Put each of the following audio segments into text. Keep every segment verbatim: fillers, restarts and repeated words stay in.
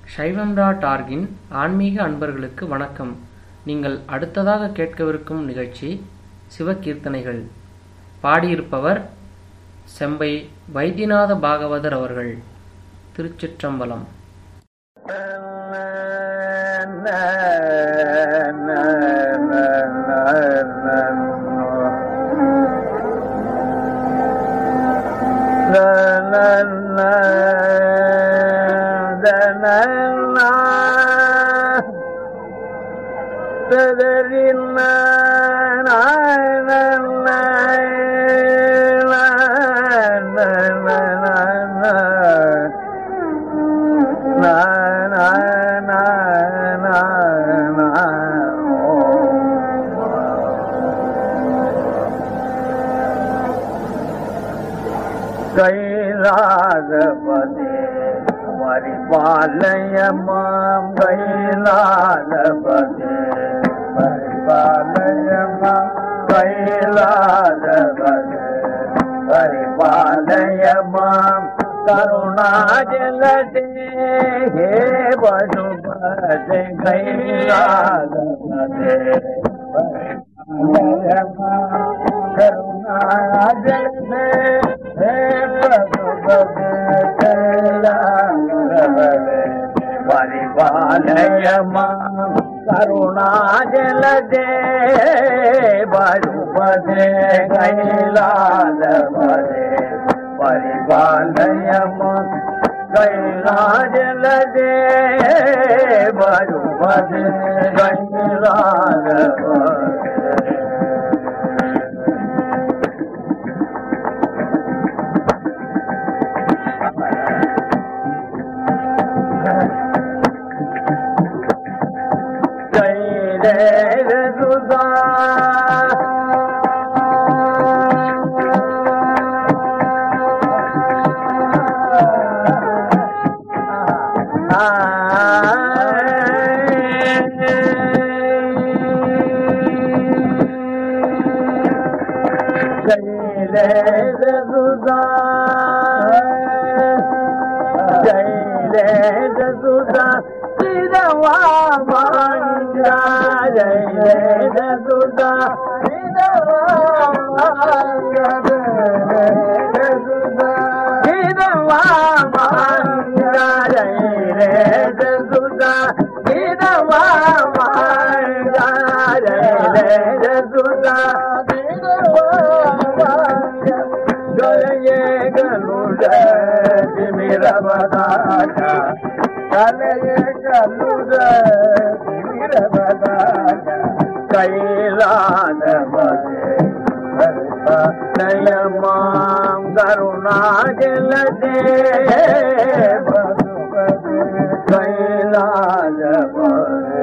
சைவம் டாட் ஆர்கின் ஆன்மீக அன்பர்களுக்கு வணக்கம். நீங்கள் அடுத்ததாக கேட்கவிருக்கும் நிகழ்ச்சி சிவகீர்த்தனைகள். பாடியிருப்பவர் செம்பை வைத்தியநாத பாகவதர் அவர்கள். திருச்சிற்றம்பலம். கைலாசபதே பரிபாலயமாம் கைலாசபதே பரிபாலயமாம் கைலாசபதே பரிபாலயமாம் கருணாஜலதே ஹே பசுபதே கைலாசபதே பரிபாலயமாம் கருணாஜலதே பரிபாலயமாம் கருணாஜலதே பசுபதே கைலாசபதே பரிபாலயமாம் கைலாசலதே பசுபதே கைலாசபதே. கைலாசபதே கருணாஜலதே கைலாசபதே.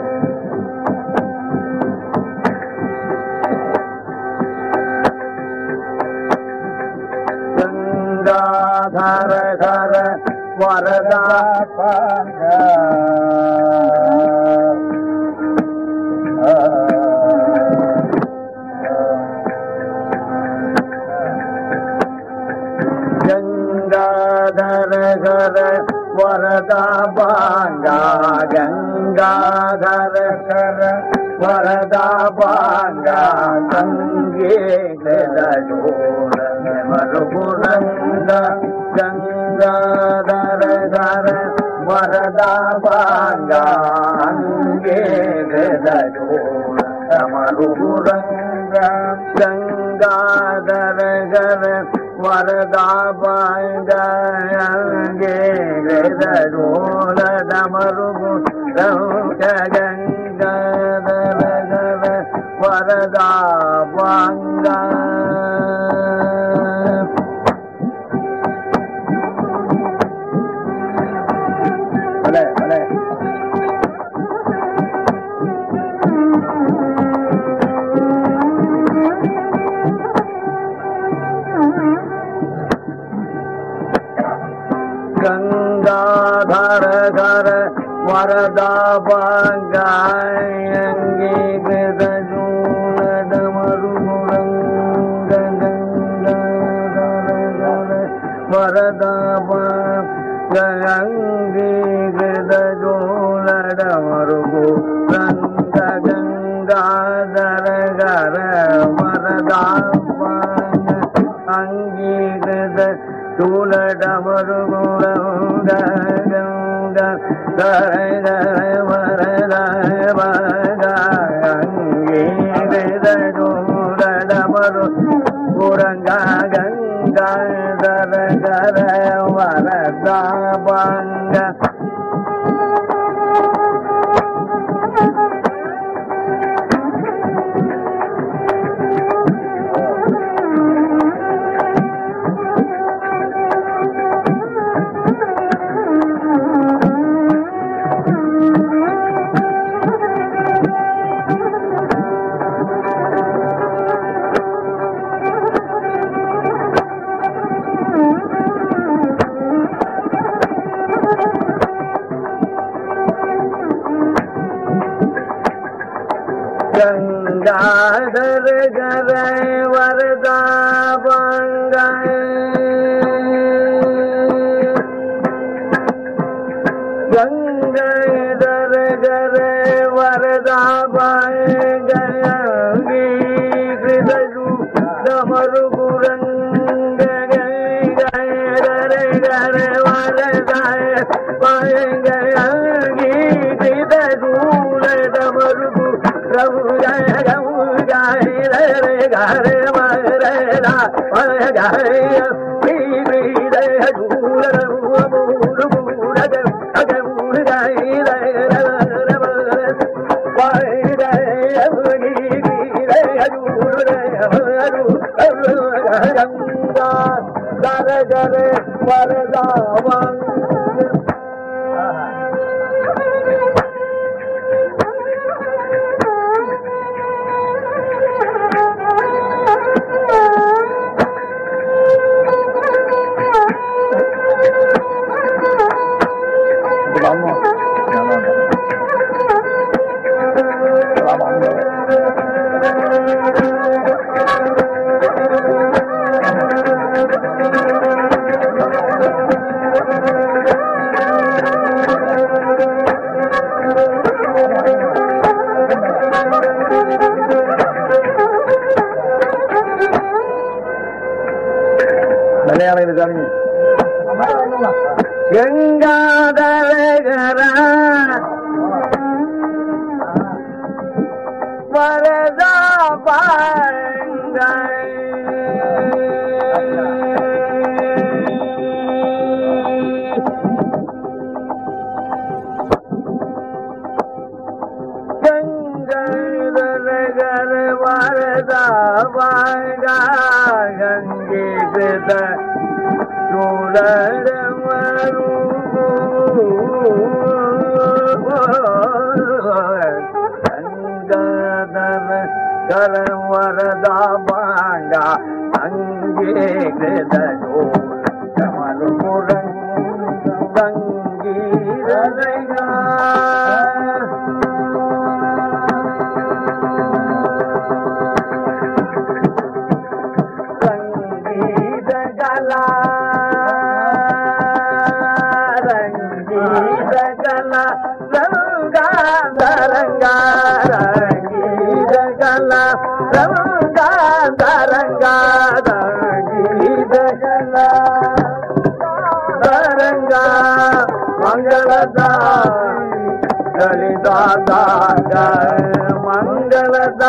கங்காதர கர வரதா பாங்க கங்காதர கர வரதா பாங்கா கங்காதர கர வரதா பாங்கா கங்கே மருகுணங்க கங்காதர கர வரதா பாங்கா அங்கே மருகுணங்க கங்காதர கர வரதா பாங்கா அங்கே மருகு கங்காதர கர வரதா பாங்கா. கங்காதர கர வரதா பாங்காயங்கே வரதா பாங்கங்கே தர வரத பங்கீரமரு புரங்கா கங்கா தர கர வரத பங்க गंगाधर गर वरदा बंगा गंगाधर गर वरदा बंगी हृदयु दमरु गुरंग गर गर वरदा बंगी हृदयु दमरु प्रभु जय गौ जय रे घर मरदा जय पीरी रे झूल मूर मूर जय अगमूर जय रे पाय जय गिरी रे झूल रे मरु गंगा दर दर वरदा गंगाधर वरदा बंगा गंगाधर वरदा बंगा गंगे मरु गंगाधर कर वरदा बांगा अंगे हृदयो कमल गंगी रगा संगीत गला रंगा रंगा रंगीत गला रंगा रंगा रंगीत गला रंगा मंगलदा ललिता मंगलदा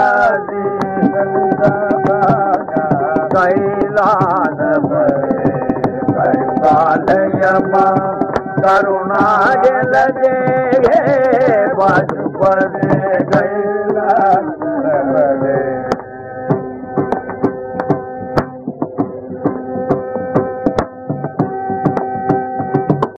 कैलास कैलालयमा करुणा जल दे पशुपद गए